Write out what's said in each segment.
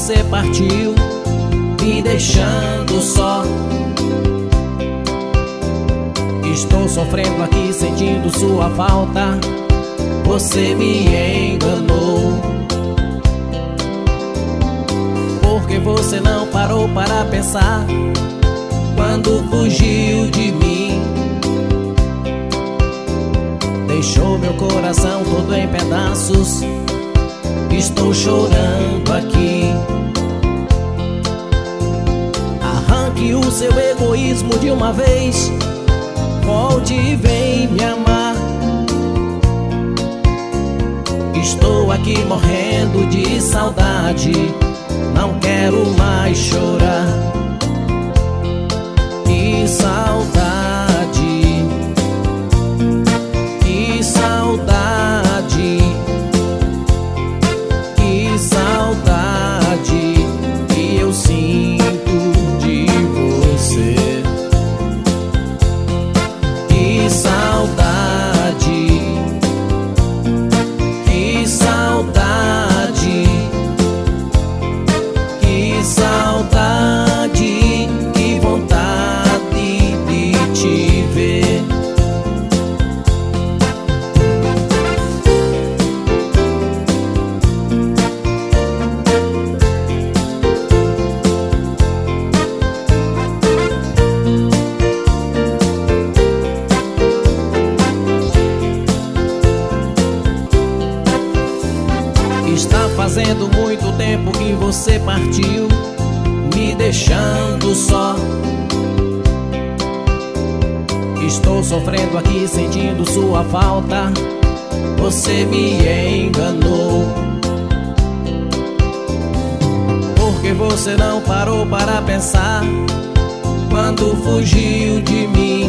você partiu, me deixando só. Estou sofrendo aqui, sentindo sua falta. Você me enganou. Porque você não parou para pensar quando fugiu de mim. Deixou meu coração todo em pedaços. Estou chorando aqui. Arranque o seu egoísmo de uma vez. Volte e vem me amar. Estou aqui morrendo de saudade. Não quero mais chorar. Que saudade, que saudade, que saudade que eu sinto de você. Que saudade, que saudade, que saudade, que vontade de te ver. Está fazendo muito tempo que você partiu, me deixando só. Estou sofrendo aqui, sentindo sua falta. Você me enganou. Porque você não parou para pensar quando fugiu de mim.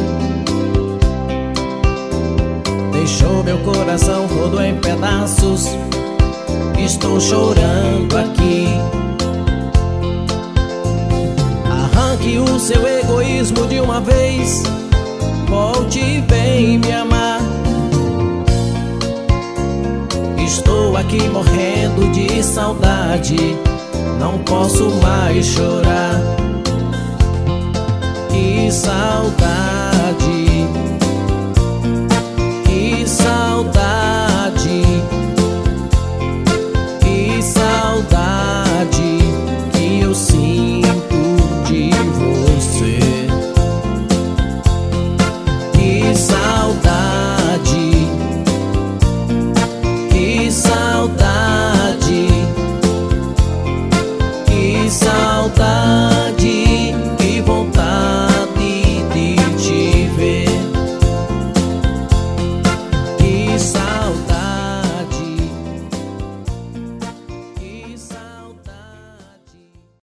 Deixou meu coração todo em pedaços. Estou chorando aqui. Arranque o seu egoísmo de uma vez. Volte e vem me amar. Estou aqui morrendo de saudade. Não posso mais chorar. Que saudade,